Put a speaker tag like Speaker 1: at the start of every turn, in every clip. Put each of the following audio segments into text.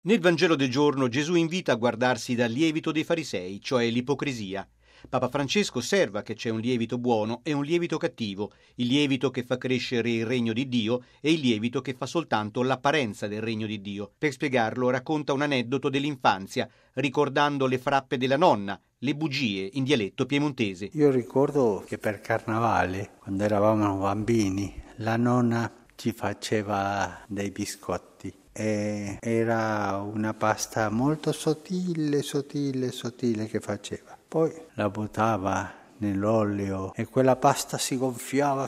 Speaker 1: Nel Vangelo del giorno Gesù invita a guardarsi dal lievito dei farisei, cioè l'ipocrisia. Papa Francesco osserva che c'è un lievito buono e un lievito cattivo, il lievito che fa crescere il regno di Dio e il lievito che fa soltanto l'apparenza del regno di Dio. Per spiegarlo racconta un aneddoto dell'infanzia, ricordando le frappe della nonna, le bugie in dialetto piemontese.
Speaker 2: Io ricordo che per Carnevale, quando eravamo bambini, la nonna ci faceva dei biscotti e era una pasta molto sottile che faceva. Poi la buttava nell'olio e quella pasta si gonfiava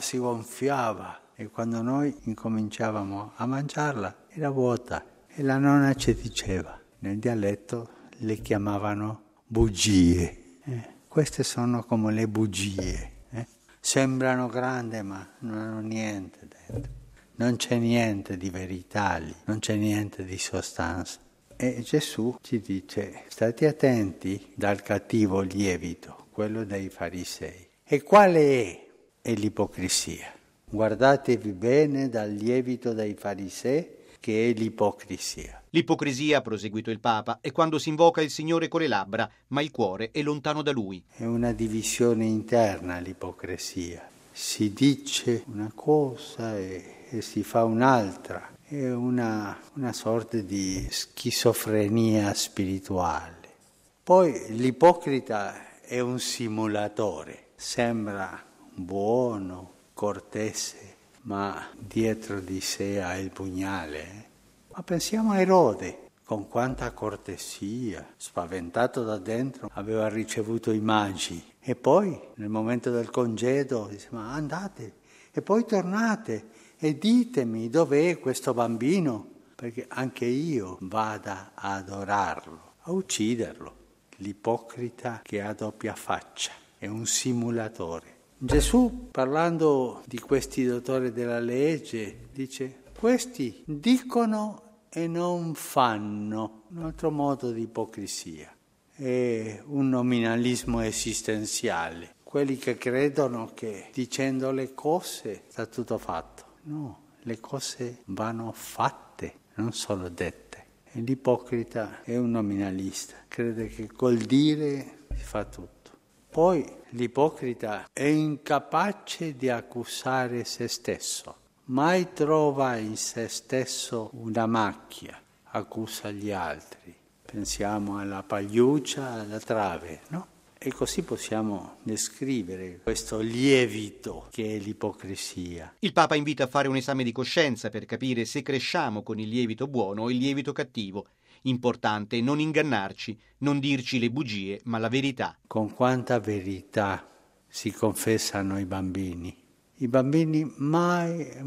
Speaker 2: e quando noi incominciavamo a mangiarla era vuota e la nonna ci diceva, nel dialetto le chiamavano bugie. Queste sono come le bugie. Sembrano grandi ma non hanno niente dentro. Non c'è niente di verità lì, non c'è niente di sostanza. E Gesù ci dice, state attenti dal cattivo lievito, quello dei farisei. E quale è l'ipocrisia? Guardatevi bene dal lievito dei farisei, che è l'ipocrisia.
Speaker 1: L'ipocrisia, ha proseguito il Papa, è quando si invoca il Signore con le labbra, ma il cuore è lontano da Lui.
Speaker 2: È una divisione interna l'ipocrisia. Si dice una cosa e si fa un'altra. È una sorta di schizofrenia spirituale. Poi l'ipocrita è un simulatore. Sembra buono, cortese, ma dietro di sé ha il pugnale. Ma pensiamo a Erode, con quanta cortesia, spaventato da dentro, aveva ricevuto i magi. E poi, nel momento del congedo, dice, ma andate, e poi tornate, e ditemi dov'è questo bambino, perché anche io vada a adorarlo, a ucciderlo. L'ipocrita che ha doppia faccia, è un simulatore. Gesù, parlando di questi dottori della legge, dice, questi dicono e non fanno, un altro modo di ipocrisia. È un nominalismo esistenziale. Quelli che credono che dicendo le cose sta tutto fatto. No, le cose vanno fatte, non solo dette. E l'ipocrita è un nominalista, crede che col dire si fa tutto. Poi l'ipocrita è incapace di accusare se stesso. Mai trova in se stesso una macchia, accusa gli altri. Pensiamo alla pagliuccia, alla trave, no? E così possiamo descrivere questo lievito che è l'ipocrisia.
Speaker 1: Il Papa invita a fare un esame di coscienza per capire se cresciamo con il lievito buono o il lievito cattivo. Importante non ingannarci, non dirci le bugie, ma la verità.
Speaker 2: Con quanta verità si confessano i bambini. I bambini mai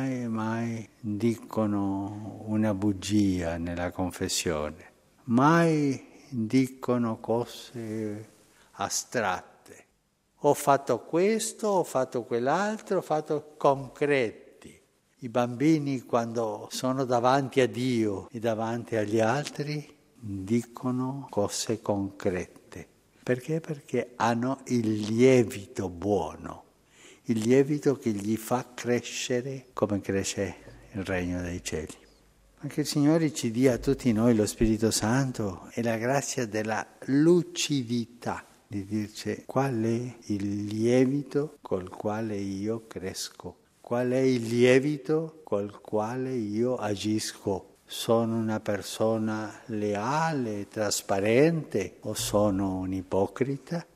Speaker 2: dicono una bugia nella confessione, mai dicono cose astratte. Ho fatto questo, ho fatto quell'altro, ho fatto concreti. I bambini quando sono davanti a Dio e davanti agli altri dicono cose concrete. Perché? Perché hanno il lievito buono. Il lievito che gli fa crescere come cresce il regno dei cieli. Ma che il Signore ci dia a tutti noi lo Spirito Santo e la grazia della lucidità di dirci qual è il lievito col quale io cresco, qual è il lievito col quale io agisco. Sono una persona leale, trasparente o sono un ipocrita?